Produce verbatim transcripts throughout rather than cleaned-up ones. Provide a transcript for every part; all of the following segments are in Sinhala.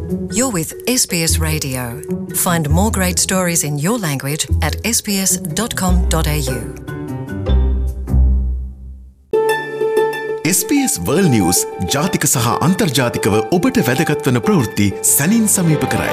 You're with S B S Radio. Find more great stories in your language at s b s dot com dot a u. S B S World News ජාතික සහ අන්තර්ජාතිකව ඔබට වැදගත් වන ප්‍රවෘත්ති සැනින් සමීප කරයි.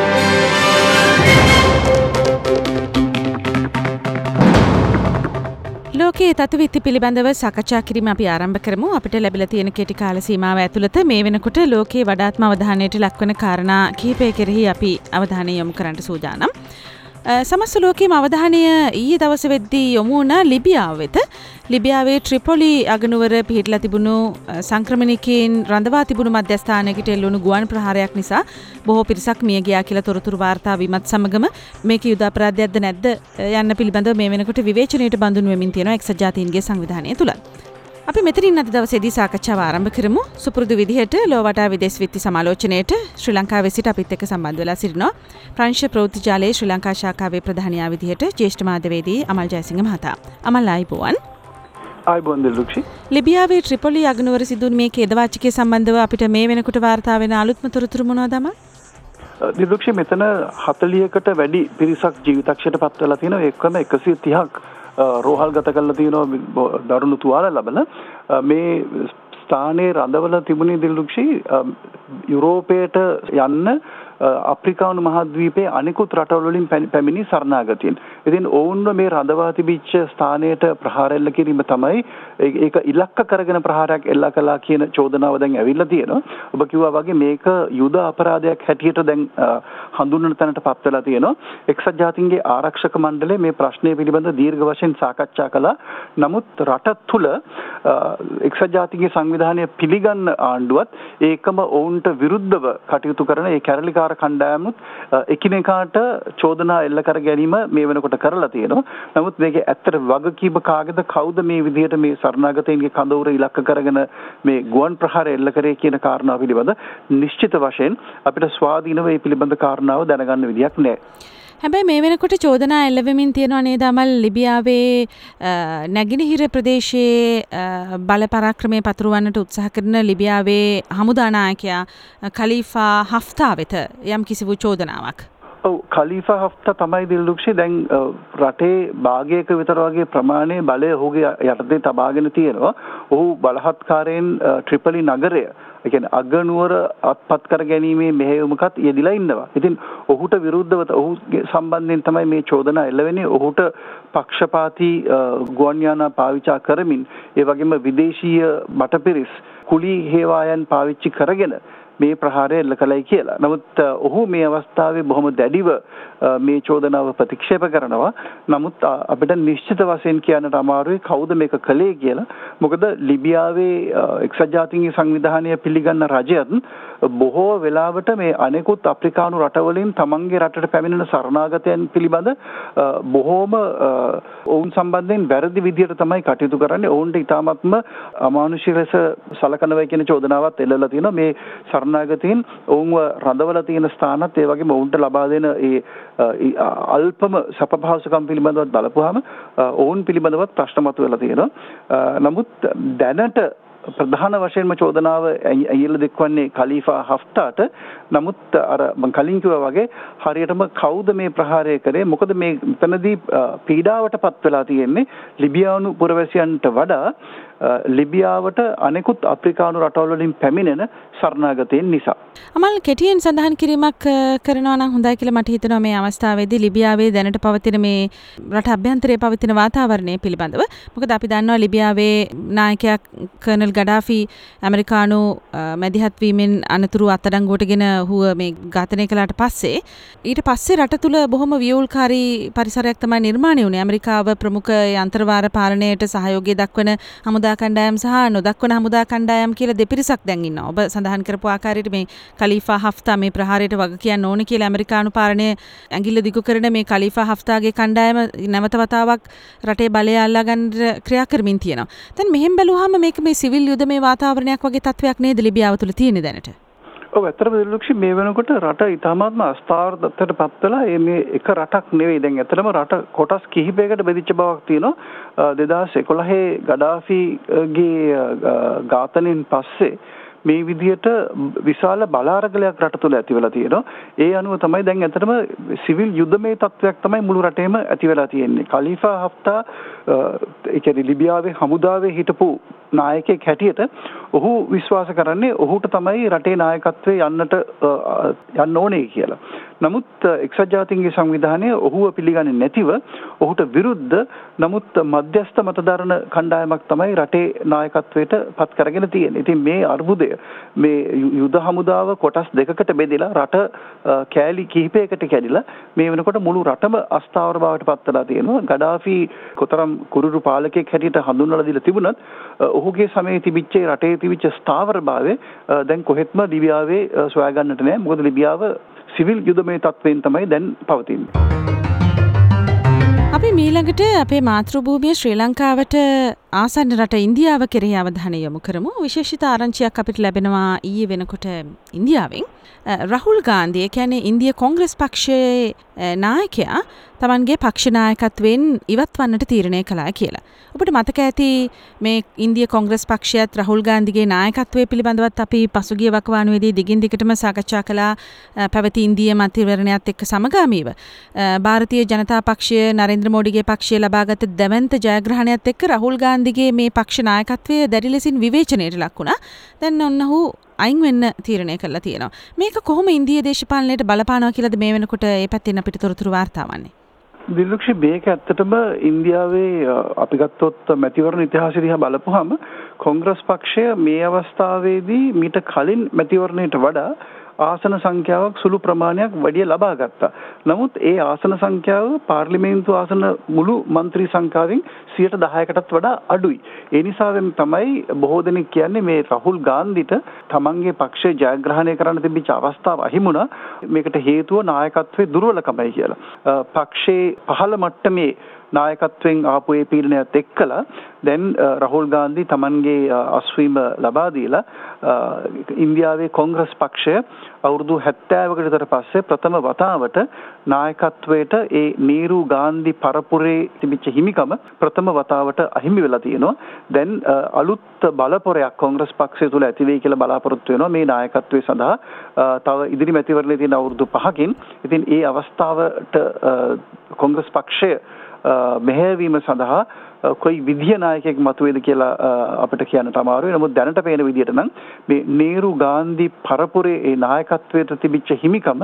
ලෝකයේ තත්ත්වවිත්ති පිළිබඳව සාකච්ඡා කිරීම අපි ආරම්භ කරමු. අපිට ලැබිලා තියෙන කෙටි කාල සීමාව ඇතුළත මේ වෙනකොට ලෝකයේ වඩාත්ම අවධානයට ලක්වන කාරණා කිහිපය කෙරෙහි අපි අවධානය යොමු කරන්න සූදානම්. සමස්ත ලෝකයේම අවධානය ඊයේ දවසේ වෙද්දී යොමු වුණ ලිබියාව වෙත. ලිබියාවේ ට්‍රිපොලි අගනුවර පිහිටලා තිබුණු සංක්‍රමණිකයන් රඳවා තිබුණු මධ්‍යස්ථානයකට එල්ලුණු ගුවන් ප්‍රහාරයක් නිසා බොහෝ පිරිසක් මිය ගියා කියලා තොරතුරු වාර්තා වීමත් සමගම මේක යුද අපරාධයක්ද නැද්ද යන්න පිළිබඳව මේ වෙනකොට විවේචනයට බඳුන් වෙමින් තියෙනවා එක්සත් ජාතීන්ගේ සංවිධානය තුල. අපි මෙතනින් අද දවසේදී සාකච්ඡාව ආරම්භ කරමු. සුපුරුදු විදිහට ලෝවටා විදේශ විත්ති සමාලෝචනයේට ශ්‍රී ලංකාවේ සිට අපිත් එක්ක සම්බන්ධ වෙලා සිටිනවා. ප්‍රංශ ප්‍රවෘත්ති ජාලයේ ශ්‍රී ලංකා ශාඛාවේ ප්‍රධානියා විදිහට ජ්‍යෙෂ්ඨ මාධ්‍යවේදී අමල් ජයසිංහ මහතා. අමල් ආයිබෝවන්. ආයිබෝවන් දිලුක්ෂි. ලිබියාවේ ට්‍රිපොලි අගනුවර සිදුවුණු මේ ඛේදවාචකයේ සම්බන්ධව අපිට මේ වෙනකොට වාර්තා වෙන අලුත්ම තොරතුරු මොනවද අමල්? දිලුක්ෂි මෙතන හතළිහකට වැඩි පිරිසක් ජීවිතක්ෂයට පත් වෙලා තියෙනවා. ඒකම එකසිය තිහක් රෝහල් ගත කරලා තියෙනවා දරුණු තුවාල ලබන මේ ස්ථානයේ රඳවලා තිබුණේ දිලුක්ෂි යුරෝපයට යන්න අප්‍රිකානු මහද්වීපයේ අනෙකුත් රටවල් වලින් පැමිණි සරණාගතයන්. ඉතින් ඔවුන්ව මේ රඳවා තිබිච්ච ස්ථානයට ප්‍රහාර එල්ල කිරීම තමයි ඒක ඉලක්ක කරගෙන ප්‍රහාරයක් එල්ල කළා කියන චෝදනාව දැන් ඇවිල්ලා තියෙනවා. ඔබ කිව්වා වගේ මේක යුද අපරාධයක් හැටියට දැන් හඳුන්වන තැනට පත් වෙලා තියෙනවා. එක්සත් ජාතීන්ගේ ආරක්ෂක මණ්ඩලය මේ ප්‍රශ්නය පිළිබඳ දීර්ඝ වශයෙන් සාකච්ඡා කළා. නමුත් රට තුල එක්සත් ජාතීන්ගේ සංවිධානය පිළිගන්න ආණ්ඩුවත් ඒකම ඔවුන්ට විරුද්ධව කටයුතු කරන ඒ කැරලිකාර කණ්ඩායමුත් එකිනෙකාට චෝදනා එල්ල කර ගැනීම මේ වෙනකොට කරලා තියෙනවා. නමුත් මේකේ ඇත්තට වගකීම කාගේද, කවුද මේ විදිහට මේ සරණාගතයින්ගේ කඳවුර ඉලක්ක කරගෙන මේ ගුවන් ප්‍රහාර එල්ල කරේ කියන කාරණාව පිළිබඳ නිශ්චිත වශයෙන් අපිට ස්වාධීනව මේ පිළිබඳ කාරණාව දැනගන්න විදියක් නැහැ. හැබැයි මේ වෙනකොට චෝදනා එල්ල වෙමින් තියෙනවා නේද අමල්? ලිබියාවේ නැගෙනහිර ප්‍රදේශයේ බල පරාක්‍රමයේ පතුරවන්නට උත්සාහ කරන ලිබියාවේ හමුදා නායකයා ඛලීෆා හෆ්තා වෙත යම් කිසිවු චෝදනාවක්. ඔව්, ඛලීෆා හෆ්තා තමයි දිලුක්ෂි දැන් රටේ භාගයක විතර වගේ ප්‍රමාණයේ බලය ඔහුගේ යටතේ තබාගෙන තියෙනවා. ඔහු බලහත්කාරයෙන් ට්‍රිපලි නගරය, ඒ කියන්නේ අගනුවර අත්පත් කර ගැනීමේ මෙහෙයුමකත් යෙදිලා ඉන්නවා. ඉතින් ඔහුට විරුද්ධව ඔහුගේ සම්බන්ධයෙන් තමයි මේ චෝදනා එල්ල වෙන්නේ. ඔහුට පක්ෂපාතී ගුවන් යානා පාවිච්චි කරමින් ඒ වගේම විදේශීය බටපිරිස් කුලී හේවායන් පාවිච්චි කරගෙන මේ ප්‍රහාරය එල්ල කළයි කියලා. නමුත් ඔහු මේ අවස්ථාවේ බොහොම දැඩිව මේ චෝදනාව ප්‍රතික්ෂේප කරනවා. නමුත් අපිට නිශ්චිත වශයෙන් කියන්නට අමාරුයි කවුද මේක කළේ කියලා. මොකද ලිබියාවේ එක්සත් ජාතීන්ගේ සංවිධානය පිළිගන්න රජයත් බොහෝ වෙලාවට මේ අනෙකුත් අප්‍රිකානු රටවලින් තමන්ගේ රටට පැමිණෙන සරණාගතයන් පිළිබඳ බොහෝම ඔවුන් සම්බන්ධයෙන් වැරදි විදියට තමයි කටයුතු කරන්නේ. ඔවුන්ට ඉතාමත්ම අමානුෂික ලෙස සලකනවා කියන චෝදනාවත් එල්ලලා තියෙනවා. මේ සරණාගතයන් ඔවුන්ව රඳවලා තියෙන ස්ථානත් ඒ වගේම ඔවුන්ට ලබා දෙන ඒ අල්පම සපපහසුකම් පිළිබඳව බලපුවාම ඔවුන් පිළිබඳවත් ප්‍රශ්න මතුවලා තියෙනවා. නමුත් දැනට ප්‍රධාන වශයෙන්ම චෝදනාව ඇයිල දෙක්වන්නේ ඛලීෆා හෆ්තාට. නමුත් අර මම කලින් කිව්වා වගේ හරියටම කවුද මේ ප්‍රහාරය කරේ, මොකද මේ මෙතනදී පීඩාවට පත් වෙලා තියෙන්නේ ලිබියානු පුරවැසියන්ට වඩා ලිබියාවට අනෙකුත් අප්‍රිකානු රටවල් වලින් පැමිණෙන සරණාගතයන් නිසා. අමල් කෙටියෙන් සඳහන් කිරීමක් කරනවා නම් හොඳයි කියලා මට හිතෙනවා මේ අවස්ථාවේදී ලිබියාවේ දැනට පවතින මේ රට අභ්‍යන්තරයේ පවතින වාතාවරණය පිළිබඳව. මොකද අපි දන්නවා ලිබියාවේ නායකයා කර්නල් ගඩාෆි ඇමරිකානු මැදිහත් වීමෙන් අනතුරු අත්අඩංගුවටගෙන හුව මේ ඝාතනය කළාට පස්සේ ඊට පස්සේ රට තුල බොහොම වියෝල්කාරී පරිසරයක් තමයි නිර්මාණය වුණේ. ඇමරිකාව ප්‍රමුඛ යන්ත්‍රවාර පාලනයට සහයෝගය දක්වන හමුදා කණ්ඩායම් සහ නොදක්වන හමුදා කණ්ඩායම් කියලා දෙපිරිසක් දැන් ඉන්නවා. ඔබ සඳහන් කරපු ආකාරයට මේ ඛලීෆා හෆ්තා මේ ප්‍රහාරයට වග කියන්න ඕනේ කියලා ඇමරිකානු පාලනය ඇඟිල්ල දිගු කරන මේ ඛලීෆා හෆ්තාගේ කණ්ඩායම නැවත වතාවක් රටේ බලය අල්ලා ගන්න ක්‍රියා කරමින් තියෙනවා. දැන් මෙහෙම බැලුවාම මේක මේ සිවිල් යුදමේ වාතාවරණයක් වගේ තත්වයක් නේද ලිබියාව තුළ තියෙන්නේ දැනට? ඔව්, ඇත්තටම දිලුක්ෂි මේ වෙනකොට රට ඉතාමත්ම අස්ථාවරතට පත් වෙලා මේ එක රටක් නෙවෙයි. දැන් ඇත්තටම රට කොටස් කිහිපයකට බෙදිච්ච බවක් තියෙනවා. දෙදාස් එකොළහේ ගඩාෆිගේ ඝාතනයෙන් පස්සේ මේ විදිහට විශාල බලාරගලයක් රට තුළ ඇති වෙලා තියෙනවා. ඒ අනුව තමයි දැන් ඇත්තටම සිවිල් යුද්ධමය තත්ත්වයක් තමයි මුළු රටේම ඇති වෙලා තියෙන්නේ. ඛලීෆා හෆ්තා ඒ කියන්නේ ලිබියාවේ හමුදාවේ හිටපු නායකයෙක් හැටියට ඔහු විශ්වාස කරන්නේ ඔහුට තමයි රටේ නායකත්වයේ යන්නට යන්න ඕනේ කියලා. නමුත් එක්සත් ජාතීන්ගේ සංවිධානය ඔහුව පිළිගන්නේ නැතිව ඔහුට විරුද්ධ නමුත් මධ්‍යස්ථ මතධාරණ කණ්ඩායමක් තමයි රටේ නායකත්වයට පත් කරගෙන තියෙන්නේ. ඉතින් මේ අර්බුදය මේ යුද හමුදාව කොටස් දෙකකට බෙදලා රට කෑලි කිහිපයකට කැඩිලා මේ වෙනකොට මුළු රටම අස්ථාවර බවට පත් වෙලා තියෙනවා. ගඩාෆි කොතරම් කුරුරු පාලකයෙක් හැටියට හඳුන්වලා දීලා තිබුණත් ඔහුගේ සමයේ තිබිච්ච රටේ තිබිච්ච ස්ථාවරභාවය දැන් කොහෙත්ම ලිබියාවේ සොයා ගන්නට නෑ. මොකද ලිබියාව සිවිල් යුදමය තත්ත්වයෙන් තමයි දැන් පවතින්නේ. අපි මීළඟට අපේ මාතෘභූමිය ශ්‍රී ලංකාවට ආසන්න රට ඉන්දියාව කෙරෙහි අවධානය යොමු කරමු. විශේෂිත ආරංචියක් අපිට ලැබෙනවා ඊයේ වෙනකොට ඉන්දියාවෙන්. රහුල් ගාන්ධි, ඒ කියන්නේ ඉන්දිය කොංග්‍රස් පක්ෂයේ නායකයා තමන්ගේ පක්ෂ නායකත්වයෙන් ඉවත් වන්නට තීරණය කළා කියලා. ඔබට මතක ඇති මේ ඉන්දිය කොංග්‍රස් පක්ෂයත් රහුල් ගාන්ධිගේ නායකත්වය පිළිබඳවත් අපි පසුගිය වකවානුවේදී දිගින් දිගටම සාකච්ඡා කළා පැවති ඉන්දිය මන්ත්‍රීවරණයත් එක්ක සමගාමීව. ಭಾರತೀಯ ජනතා පක්ෂය නරේන්ද්‍ර මෝඩිගේ පක්ෂය ලබාගත් දැවැන්ත ජයග්‍රහණයත් එක්ක රහුල් ගාන්ධිගේ මේ පක්ෂ නායකත්වය දැඩි ලෙසින් විවේචනයට ලක් වුණා. දැන් ඔන්න ඔහු අයින් වෙන්න තීරණය කළා තියෙනවා. මේක කොහොම ඉන්දිය දේශපාලනයට බලපානවා කියලාද මේ වෙනකොට ඒ පැත්තෙන් අපිට තොරතුරු වාර්තා වන්නේ? දිලුක්ෂි මේක ඇත්තටම ඉන්දියාවේ අපි ගත්තොත් මැතිවරණ ඉතිහාසය දිහා බලපුවාම කොංග්‍රස් පක්ෂය මේ අවස්ථාවේදී මීට කලින් මැතිවරණයට වඩා ආසන සංඛ්‍යාවක් සුළු ප්‍රමාණයක් වැඩි ලබා ගත්තා. නමුත් ඒ ආසන සංඛ්‍යාව පාර්ලිමේන්තු ආසන මුළු മന്ത്രി සංඛ්‍යාවෙන් සියයට දහයකටත් වඩා අඩුයි. ඒ නිසාවෙන් තමයි බොහෝ දෙනෙක් කියන්නේ මේ රහුල් ගාන්ධිට තමන්ගේ පක්ෂය ජයග්‍රහණය කරන්න තිබිච්ච අවස්ථාව අහිමුණා. මේකට හේතුව නායකත්වයේ දුර්වලකමයි කියලා. පක්ෂයේ පහළ මට්ටමේ නායකත්වයෙන් ආපු ඒ පීඩනයත් එක්කලා දැන් රහුල් ගාන්ධි තමන්ගේ අස්වීම ලබා දීලා ඉන්දියාවේ කොංග්‍රස් පක්ෂය අවුරුදු හැත්තෑවකට විතර පස්සේ ප්‍රථම වතාවට නායකත්වයට ඒ නීරු ගාන්ධි පරපුරේ තිබිච්ච හිමිකම ප්‍රථම වතාවට අහිමි වෙලා තියෙනවා. දැන් අලුත් බලපොරයක් කොංග්‍රස් පක්ෂය තුළ ඇති වෙයි කියලා බලාපොරොත්තු වෙනවා මේ නායකත්වයේ සඳහා තව ඉදිරි මැතිවරණයේ තියෙන අවුරුදු පහකින්. ඉතින් ඒ අවස්ථාවට කොංග්‍රස් පක්ෂය මෙහෙයවීම සඳහා කොයි විදිය නායකයෙක් මතුවේද කියලා අපිට කියන්නට අමාරුයි. නමුත් දැනට පේන විදියට නම් මේ නීරු ගාන්ධි පරපුරේ ඒ නායකත්වයට තිබිච්ච හිමිකම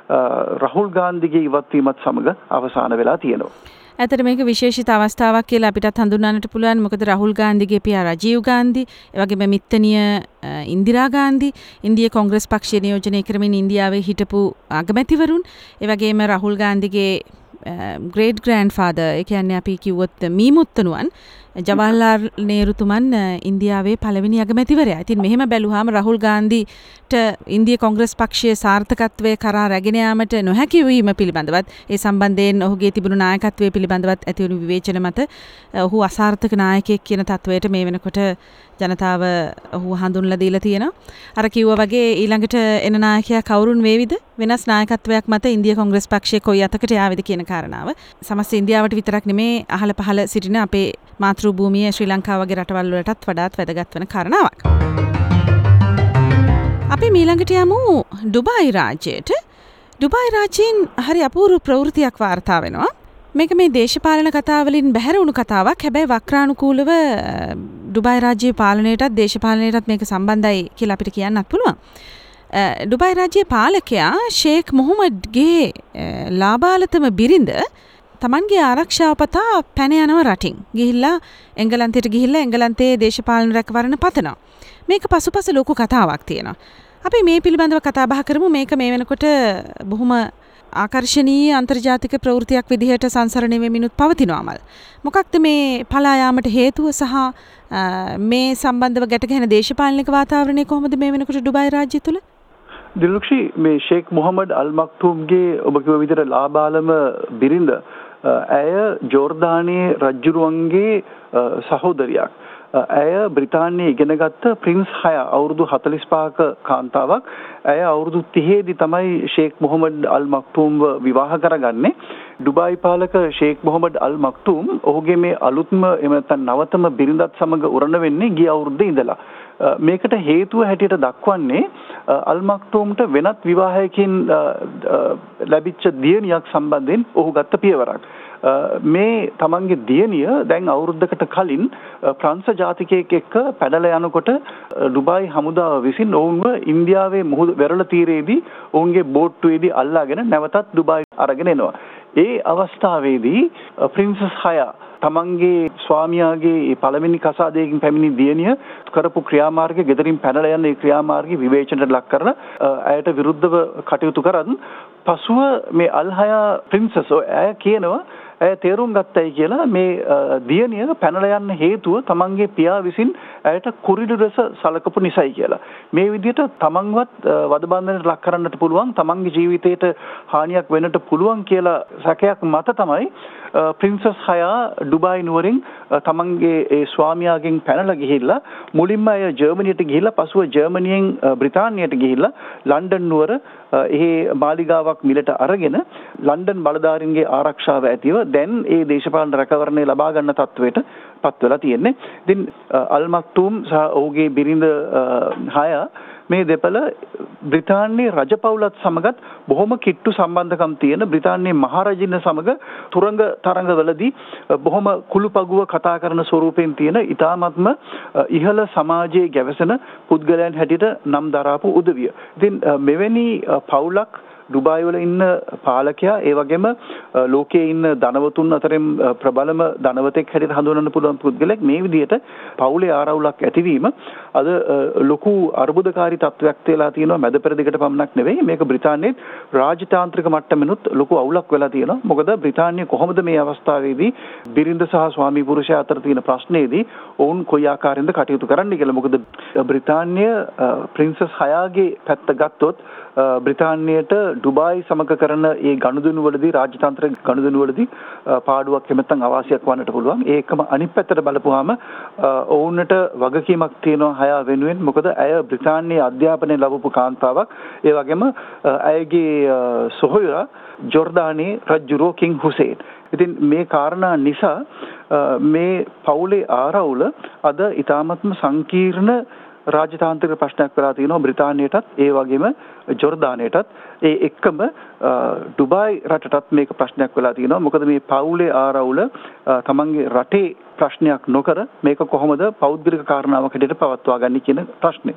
රහුල් ගාන්ධිගේ ඉවත්වීමත් සමග අවසන් වෙලා තියෙනවා. ඇතට මේක විශේෂිත අවස්ථාවක් කියලා අපිටත් හඳුන්වන්නට පුළුවන්. මොකද රහුල් ගාන්ධිගේ පියා රජීව් ගාන්ධි, ඒ වගේම මිත්තණිය ඉන්දිරා ගාන්ධි ඉන්දිය කොංග්‍රස් පක්ෂය නියෝජනය කරමින් ඉන්දියාවේ හිටපු අගමැතිවරුන්, ඒ වගේම රහුල් ගාන්ධිගේ ග්‍රේට් ග්‍රෑන්ඩ් ෆාදර්, ඒ කියන්නේ අපි කිව්වොත් මීමුත්තනුවන් ජවහර්ලාල් නේරුතුමන් ඉන්දියාවේ පළවෙනි අගමැතිවරයා. ඉතින් මෙහෙම බැලුවාම රහුල් ගාන්ධිට ඉන්දිය කොංග්‍රස් පක්ෂයේ සාර්ථකත්වයේ කරා රැගෙන යාමට නොහැකි වීම පිළිබඳවත්, ඒ සම්බන්ධයෙන් ඔහුගේ තිබුණු නායකත්වයේ පිළිබඳවත් ඇති වුණු විවේචන මත ඔහු අසාර්ථක නායකයෙක් කියන තත්වයට මේ වෙනකොට ජනතාව ඔහු හඳුන්ලා දීලා තියෙනවා. අර කිව්වා වගේ ඊළඟට එන නායකයා කවුරුන් වේවිද? වෙනස් නායකත්වයක් මත ඉන්දිය කොංග්‍රස් පක්ෂය කොයි අතකට යාවිද කියන කාරණාව සමස්ත ඉන්දියාවට විතරක් නෙමේ අහල පහල සිටින අපේ මාතෘභූමිය ශ්‍රී ලංකාව වගේ රටවල් වලටත් වඩාත් වැදගත් වෙන කාරණාවක්. අපි ඊළඟට යමු ඩුබායි රාජ්‍යයට. ඩුබායි රාජ්‍යයෙන් හරි අපූර්ව ප්‍රවෘත්තියක් වාර්තා වෙනවා. මේක මේ දේශපාලන කතාවලින් බැහැර වුණු කතාවක්. හැබැයි වක්‍රානුකූලව ඩුබායි රාජ්‍යයේ පාලනයටත් දේශපාලනයටත් මේක සම්බන්ධයි කියලා අපිට කියන්නත් පුළුවන්. ඩුබායි රාජ්‍යයේ පාලකයා ෂේක් මොහොමඩ්ගේ ලාබාලතම බිරිඳ තමන්ගේ ආරක්ෂාව පතා පැන යනවා රටින්. ගිහිල්ලා එංගලන්තයට ගිහිල්ලා එංගලන්තයේ දේශපාලන රැකවරණ පතනවා. මේක පසුපස ලොකු කතාවක් තියෙනවා. අපි මේ පිළිබඳව කතා බහ කරමු. මේක මේ වෙනකොට බොහොම ආකර්ශනීය අන්තර්ජාතික ප්‍රවෘත්තියක් විදිහට සංසරණය වෙමිනුත් පවතිනවාමල්. මොකක්ද මේ පලා යාමට හේතුව සහ මේ සම්බන්ධව ගැටගැහෙන දේශපාලනික වාතාවරණය කොහොමද මේ වෙනකොට ඩුබායි රාජ්‍ය තුල? දිලුක්ෂි මේ ෂේක් මොහමඩ් අල් මක්තුම්ගේ ඔබ කිව්ව විදිහට ලාබාලම බිරිඳ ඇය ජෝර්දානයේ රජුරුවන්ගේ සහෝදරියක්. ඇය බ්‍රිතාන්‍යයේ ඉගෙනගත්ත ප්‍රින්ස් හය අවුරුදු හතළිස් පහක කාන්තාවක්. ඇය අවුරුදු තිහේදී තමයි ෂේක් මොහමඩ් අල් මක්තුම්ව විවාහ කරගන්නේ. ඩුබායි පාලක ෂේක් මොහමඩ් අල් මක්තුම් ඔහුගේ මේ අලුත්ම එම නැත්නම් නවතම බිරිඳත් සමග උරණ වෙන්නේ ගිය අවුරුද්දේ ඉඳලා. මේකට හේතුව හැටියට දක්වන්නේ අල් මක්තූම්ට වෙනත් විවාහයකින් ලැබිච්ච දියණියක් සම්බන්ධයෙන් ඔහු ගත්ත පියවරක්. මේ තමන්ගේ දියණිය දැන් අවුරුද්දකට කලින් ප්‍රංශ ජාතිකයෙක් එක්ක පැනලා යනකොට ඩුබායි හමුදාව විසින් ඔවුන්ව ඉන්දියාවේ මුහුද වෙරළ තීරයේදී ඔවුන්ගේ බෝට්ටුවේදී අල්ලාගෙන නැවතත් ඩුබායි අරගෙන එනවා. ඒ අවස්ථාවේදී ප්‍රින්සස් හයා තමන්ගේ ස්වාමියාගේ පළවෙනි කසාදයකින් පැමිණි දියණිය කරපු ක්‍රියාමාර්ගය ගෙදරින් පැනලා යන ඒ ක්‍රියාමාර්ගය විවේචනයට ලක් කරලා ඇයට විරුද්ධව කටයුතු කරන් පසුව මේ අල් හයා ප්‍රින්සස් ඇය කියනවා ඇය තේරුම් ගත්තයි කියලා මේ දියණිය පැනලා යන්න හේතුව තමන්ගේ පියා විසින් ඇයට කුරිරු රස සලකපු නිසායි කියලා. මේ විදිහට තමන්වත් වදබන්ධනයට ලක් කරන්නට පුළුවන්, තමන්ගේ ජීවිතයට හානියක් වෙන්නට පුළුවන් කියලා සැකයක් මත තමයි ප්‍රින්සස් හයා ඩුබායි නුවරින් තමන්ගේ ඒ ස්වාමියාගෙන් පැනලා ගිහිල්ලා මුලින්ම අය ජර්මනියට ගිහිල්ලා පසුව ජර්මනියෙන් බ්‍රිතාන්‍යයට ගිහිල්ලා ලන්ඩන් නුවර එහි මාලිගාවක් මිලට අරගෙන ලන්ඩන් බලධාරීන්ගේ ආරක්ෂාව ඇතිව දැන් ඒ දේශපාලන රැකවරණය ලබා ගන්න තත්වයට පත් වෙලා තියෙන්නේ. ඉතින් අල් මක්තූම් සහ ඔහුගේ බිරිඳ හයා මේ දෙපළ බ්‍රිතාන්‍යයේ රජපෞලත් සමගත් බොහොම කිට්ටු සම්බන්ධකම් තියෙන බ්‍රිතාන්‍යයේ මහරජින්න සමග තුරංග තරඟවලදී බොහොම කුළුපගුව කතා කරන ස්වරූපයෙන් තියෙන ඊ타ත්ම ඉහළ සමාජයේ ගැවසෙන පුද්ගලයන් හැටියට නම් දරාපු උදවිය. ඉතින් මෙවැනි පවුලක් ඩුබායි වල ඉන්න පාලකයා ඒ වගේම ලෝකයේ ඉන්න ධනවතුන් අතරින් ප්‍රබලම ධනවතෙක් හැටියට හඳුන්වන්න පුළුවන් පුද්ගලෙක් මේ විදිහට පවුලේ ආරවුලක් ඇතිවීම අද ලොකු අර්බුදකාරී තත්වයක් තියලා තියෙනවා. මැද පෙරදිගට පමණක් නෙවෙයි මේක බ්‍රිතාන්‍යයේ රාජතාන්ත්‍රික මට්ටමෙනුත් ලොකු අවුලක් වෙලා තියෙනවා. මොකද බ්‍රිතාන්‍යය කොහොමද මේ අවස්ථාවේදී බිරිඳ සහ ස්වාමි පුරුෂයා අතර තියෙන ප්‍රශ්නේදී ඔවුන් කොයි ආකාරයෙන්ද කටයුතු කරන්න කියලා. මොකද බ්‍රිතාන්‍ය ප්‍රින්සස් හයාගේ පැත්ත ගත්තොත් බ්‍රිතාන්‍යයට ඩුබායි සමග කරන ඒ ගනුදෙනු වලදී රාජ්‍යතන්ත්‍ර ගනුදෙනු වලදී පාඩුවක් එමෙතන් අවාසියක් වන්නට පුළුවන්. ඒකම අනිත් පැත්තට බලපුවාම ඔවුන්ට වගකීමක් තියෙනවා හයා වෙනුවෙන්. මොකද ඇය බ්‍රිතාන්‍යයේ අධ්‍යාපනය ලැබපු කාන්තාවක්. ඒ වගේම ඇයගේ සොහොයුරා ජෝර්දානයේ රජුරෝ කිං හුසේන්. ඉතින් මේ කාරණා නිසා මේ පවුලේ ආරවුල අද ඊටාත්ම සංකීර්ණ රාජතාන්ත්‍රික ප්‍රශ්නයක් වෙලා තියෙනවා බ්‍රිතාන්‍යයටත් ඒ වගේම ජෝර්දානයටත්. ඒ එක්කම ඩුබායි රටටත් මේක ප්‍රශ්නයක් වෙලා තියෙනවා. මොකද මේ පවුලේ ආරවුල තමන්ගේ රටේ ප්‍රශ්නයක් නොකර මේක කොහොමද පෞද්ගලික කාරණාවක් හැටියට පවත්වා ගන්නේ කියන ප්‍රශ්නේ.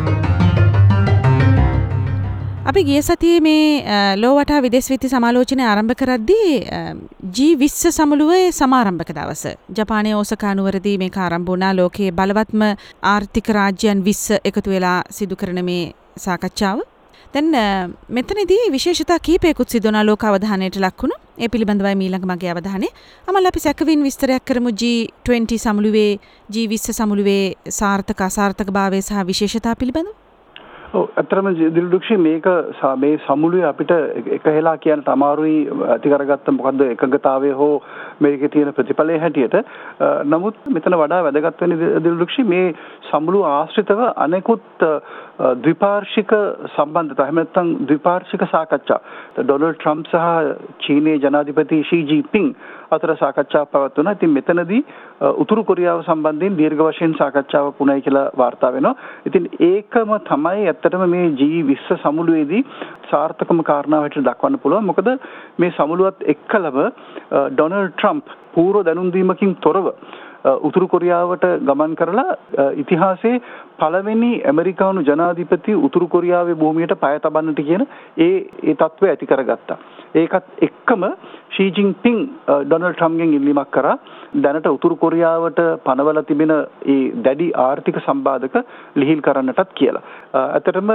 අපි ගිය සතියේ මේ ලෝවටා විදේශ විත්ති සමාලෝචනය ආරම්භ කරද්දී ජී විස්ස සමුළුවේ සමාරම්භක දවස ජපානයේ ඕසකා නුවරදී මේක ආරම්භ වුණා. ලෝකයේ බලවත්ම ආර්ථික රාජ්‍යයන් විස්ස එකතු වෙලා සිදු කරන මේ සාකච්ඡාව. දැන් මෙතනදී විශේෂතා කීපයකුත් සිදු වුණා ලෝක අවධානයට ලක් වුණා. ඒ පිළිබඳවයි මීළඟ මගේ අවධානය. අමල් අපි සැකවින් විස්තරයක් කරමු ජී විස්ස සමුළුවේ ජී විස්ස සමුළුවේ සාර්ථක අසාර්ථකභාවය සහ විශේෂතා පිළිබඳව. ඔව් අතරම දිලුක්ෂි මේක මේ සමුළුවේ අපිට එකහෙලා කියන්නට අමාරුයි ඇති කරගත්ත මොකද්ද එකඟතාවය හෝ මේකේ තියෙන ප්‍රතිඵලය හැටියට. නමුත් මෙතන වඩා වැදගත් වෙන්නේ දිලුක්ෂි මේ සමුළුව ආශ්‍රිතව අනෙකුත් ද්විපාර්ශ්වික සම්බන්ධතා එහෙම නැත්නම් ද්විපාර්ශ්වික සාකච්ඡා ඩොනල්ඩ් ට්‍රම්ප් සහ චීනයේ ජනාධිපති ෂී ජින්පිං අතර සාකච්ඡාවක් පවත්වනවා. ඉතින් මෙතනදී උතුරු කොරියාව සම්බන්ධයෙන් දීර්ඝ වශයෙන් සාකච්ඡාවක් වුණයි කියලා වාර්තා වෙනවා. ඉතින් ඒකම තමයි ඇත්තටම මේ ජී විස්ස සමුළුවේදී සාර්ථකම කාරණාව හැටියට දක්වන්න පුළුවන්. මොකද මේ සමුළුවත් එක්කලම ඩොනල්ඩ් ට්‍රම්ප් පූර්ව දැනුම් දීමකින් තොරව උතුරු කොරියාවට ගමන් කරලා ඉතිහාසයේ පළවෙනි ඇමරිකානු ජනාධිපති උතුරු කොරියාවේ භූමියට පය තබන්නට කියන ඒ ඒ තත්ත්වය ඇති කරගත්තා. ඒකත් එක්කම ෂී ජින්පිං ඩොනල්ඩ් ට්‍රම්ප්ගෙන් ඉල්ලීමක් කරා දැනට උතුරු කොරියාවට පනවලා තිබෙන ඒ දැඩි ආර්ථික සම්බාධක ලිහිල් කරන්නටත් කියලා. ඇත්තටම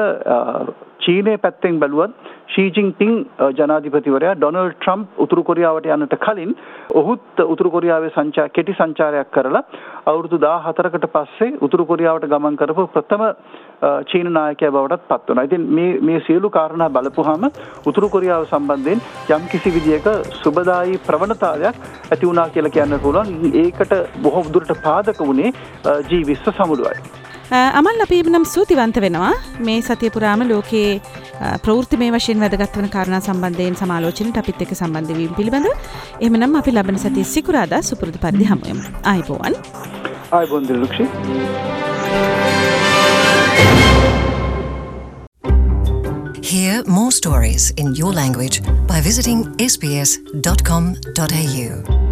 චීනයේ පැත්තෙන් බැලුවත් ෂී ජින්පිං ජනාධිපතිවරයා ඩොනල්ඩ් ට්‍රම්ප් උතුරු කොරියාවට යන්නට කලින් ඔහුත් උතුරු කොරියාවේ සංචාර කෙටි සංචාරයක් කරලා අවුරුදු දාහතරකට පස්සේ උතුරු කොරියාවට ගමන් කරපු ප්‍රථම චීන නායකයා බවටත් පත් වුණා. ඉතින් මේ මේ සියලු කාරණා බලපුවාම උතුරු කොරියාව සම්බන්ධයෙන් යම් කිසි විදියක සුබදායී ප්‍රවණතාවයක් ඇති වුණා කියලා කියන්න පුළුවන්. ඒකට බොහෝ දුරට පාදක වුණේ ජී විස්ස සමුළුවයි. අමල් අපි නම් ස්තුතිවන්ත වෙනවා මේ සතිය පුරාම ලෝකයේ ප්‍රවෘත්තිමය වශයෙන් වැදගත් වන කාරණා සම්බන්ධයෙන් සමාලෝචනයට අපිත් එක්ක සම්බන්ධ වීම පිළිබඳව. එහෙමනම් අපි ලබන සතියේ සිකුරාදා සුපුරුදු පරිදි හමු වෙමු. ආයිබෝවන්. ආයිබෝන් දිලුක්ෂි. Hear more stories in your language by visiting s b s dot com dot a u.